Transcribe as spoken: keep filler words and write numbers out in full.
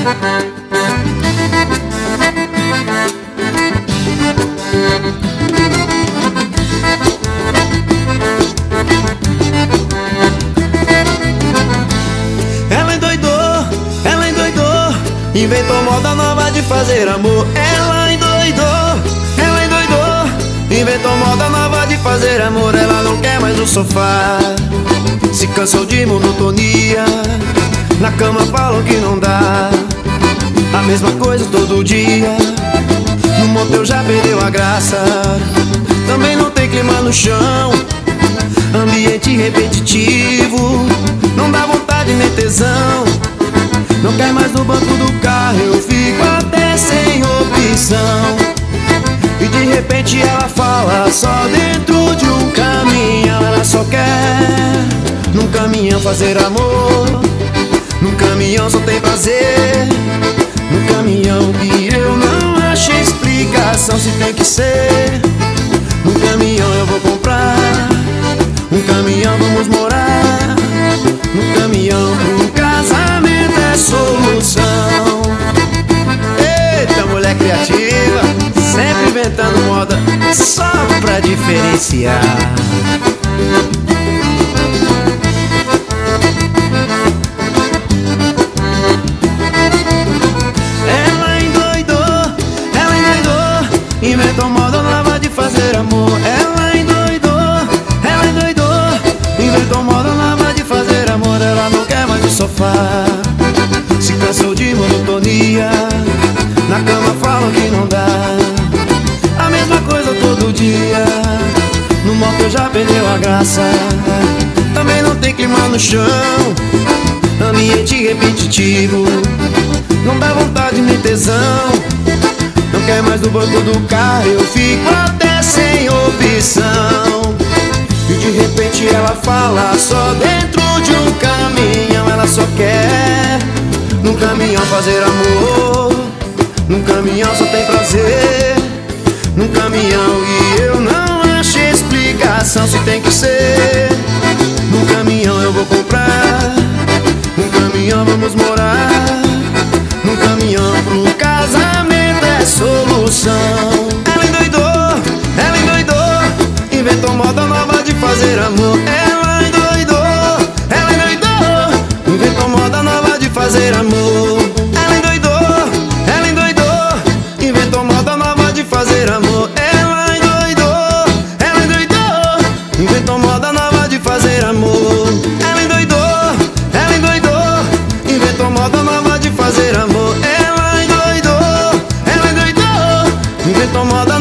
Ela endoidou, ela endoidou, inventou moda nova de fazer amor. Ela endoidou, ela endoidou, inventou moda nova de fazer amor. Ela não quer mais o sofá, se cansou de monotonia. Na cama falam que não dá, a mesma coisa todo dia. No motel já perdeu a graça, também não tem clima no chão. Ambiente repetitivo, não dá vontade nem tesão. Não quer mais no banco do carro, eu fico até sem opção. E de repente ela fala só dentro de um caminhão. Ela só quer num caminhão fazer amor. Num caminhão só tem prazer. Num caminhão e eu não achei explicação se tem que ser. Num caminhão eu vou comprar, um caminhão vamos morar. Num caminhão pro casamento é solução. Eita, mulher criativa, sempre inventando moda só pra diferenciar. Ela endoidou, ela endoidou, inventou moda nova de fazer amor. Ela endoidou, ela endoidou, inventou moda nova de fazer amor. Ela não quer mais o sofá, se cansou de monotonia. Na cama falam que não dá, a mesma coisa todo dia. No motel já perdeu a graça, também não tem clima no chão. Ambiente repetitivo, não dá vontade nem tesão. Não quer mais no banco do carro, eu fico até sem opção. E de repente ela fala só dentro de um caminhão. Ela só quer num caminhão fazer amor. Num caminhão só tem prazer. Num caminhão e eu não achei explicação se tem que ser. Num caminhão eu vou comprar, num caminhão vamos morar. Num caminhão pro casamento é solução. Ela endoidou, ela endoidou, inventou moda nova de fazer amor. Ela endoidou, ela endoidou, inventou moda nova de fazer amor. Ela endoidou, ela endoidou, inventou moda nova de fazer amor. Ela endoidou, ela endoidou, inventou moda nova de fazer amor. Ela endoidou, ela endoidou, inventou moda nova de fazer amor. Ela endoidou, ela endoidou, inventou moda